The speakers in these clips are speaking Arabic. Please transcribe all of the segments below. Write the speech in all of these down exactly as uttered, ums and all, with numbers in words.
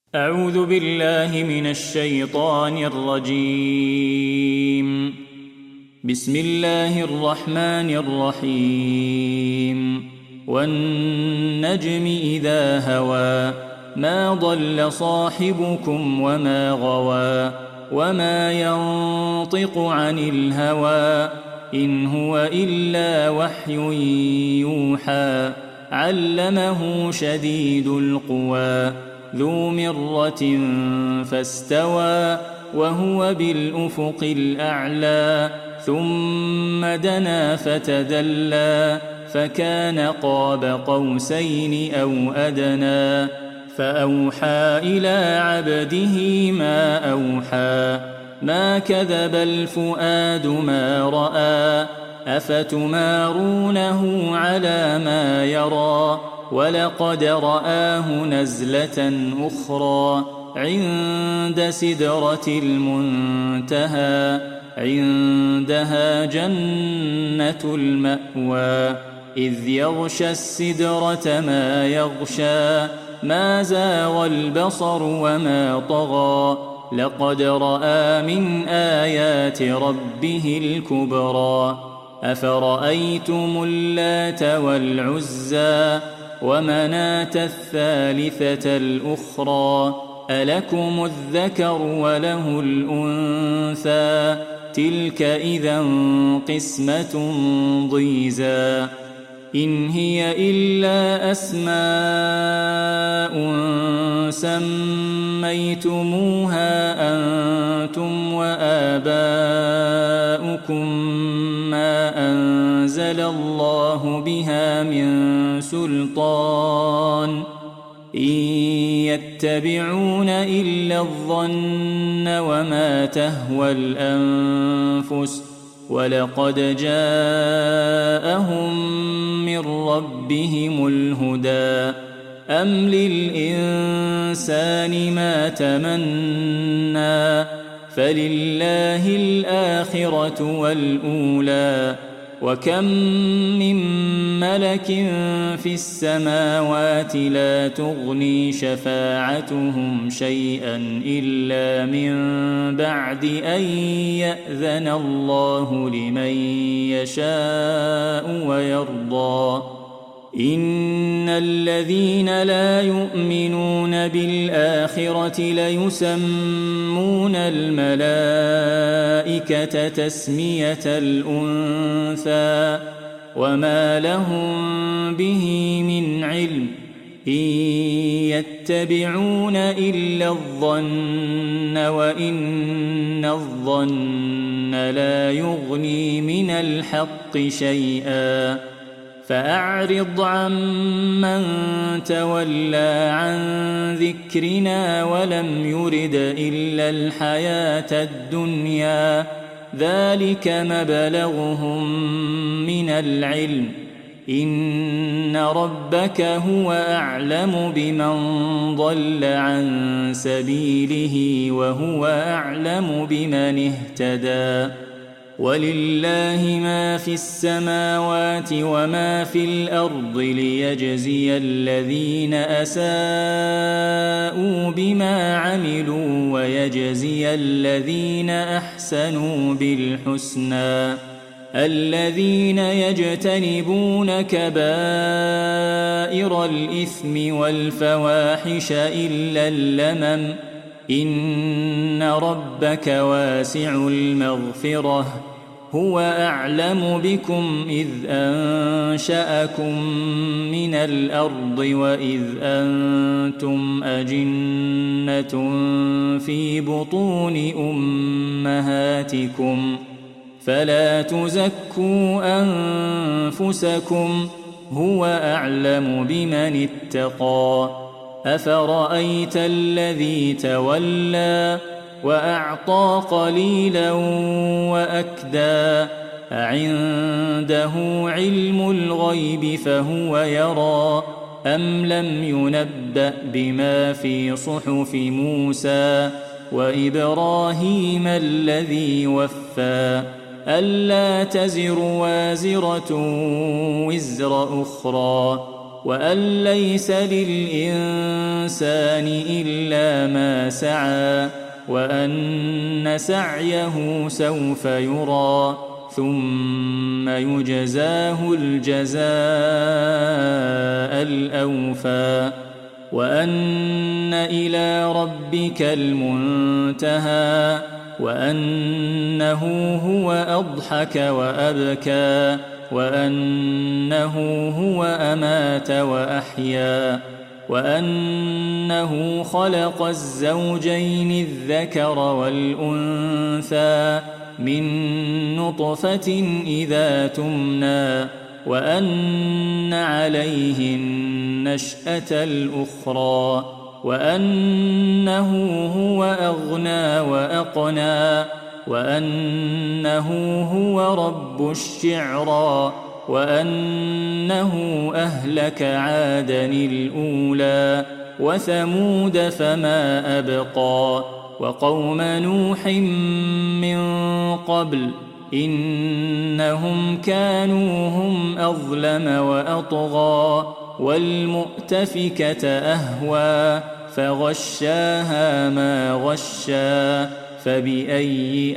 أعوذ بالله من الشيطان الرجيم. بسم الله الرحمن الرحيم. والنجم إذا هوى ما ضل صاحبكم وما غوى وما ينطق عن الهوى إن هو إلا وحي يوحى علمه شديد القوى ذو مرة فاستوى وهو بالأفق الأعلى ثم دنا فتدلى فكان قاب قوسين أو أدنى فأوحى إلى عبده ما أوحى ما كذب الفؤاد ما رأى أفتمارونه على ما يرى ولقد رآه نزلة أخرى عند سدرة المنتهى عندها جنة المأوى إذ يغشى السدرة ما يغشى ما زاغ البصر وما طغى لقد رأى من آيات ربه الكبرى أفرأيتم اللات والعزى ومناة الثالثة الأخرى ألكم الذكر وله الأنثى تلك إذا قسمة ضيزى إن هي إلا أسماء سميتموها أنتم وآباؤكم ما أنزل الله بها من سلطان إن يتبعون إلا الظن وما تهوى الأنفس ولقد جاءهم من ربهم الهدى أم للإنسان ما تمنى فلله الآخرة والأولى وكم من ملك في السماوات لا تغني شفاعتهم شيئا إلا من بعد أن يأذن الله لمن يشاء ويرضى إن الذين لا يؤمنون بالآخرة ليسمون الملائكة تسمية الأنثى وما لهم به من علم إن يتبعون إلا الظن وإن الظن لا يغني من الحق شيئا فأعرض عمن تولى عن ذكرنا ولم يرد إلا الحياة الدنيا ذلك مبلغهم من العلم إن ربك هو أعلم بمن ضل عن سبيله وهو أعلم بمن اهتدى ولله ما في السماوات وما في الأرض ليجزي الذين أساءوا بما عملوا ويجزي الذين أحسنوا بالحسنى الذين يجتنبون كبائر الإثم والفواحش إلا اللمم إن ربك واسع المغفرة هو أعلم بكم إذ أنشأكم من الأرض وإذ أنتم أجنة في بطون أمهاتكم فلا تزكوا أنفسكم هو أعلم بمن اتقى أفرأيت الذي تولى وأعطى قليلا وأكدى أعنده علم الغيب فهو يرى أم لم ينبأ بما في صحف موسى وإبراهيم الذي وفى ألا تزر وازرة وزر أخرى وأن ليس للإنسان إلا ما سعى وأن سعيه سوف يرى ثم يجزاه الجزاء الأوفى وأن إلى ربك المنتهى وأنه هو أضحك وأبكى وأنه هو أمات وأحيا وأنه خلق الزوجين الذكر والأنثى من نطفة إذا تمنى وأن عليه النشأة الأخرى وأنه هو أغنى وأقنى وأنه هو رب الشعرى وأنه أهلك عادا الأولى وثمود فما أبقى وقوم نوح من قبل إنهم كانوا هم أظلم وأطغى والمؤتفكة أهوى فغشاها ما غشى فبأي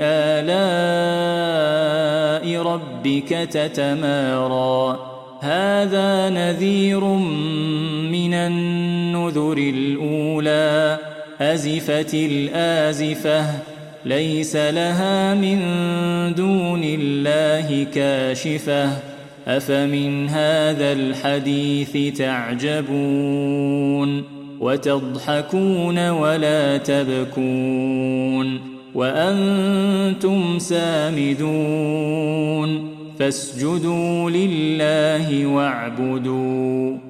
آلاء ربك تتمارى هذا نذير من النذر الأولى أزفت الآزفة ليس لها من دون الله كاشفة أفمن هذا الحديث تعجبون وتضحكون ولا تبكون وأنتم سامدون فاسجدوا لله واعبدوا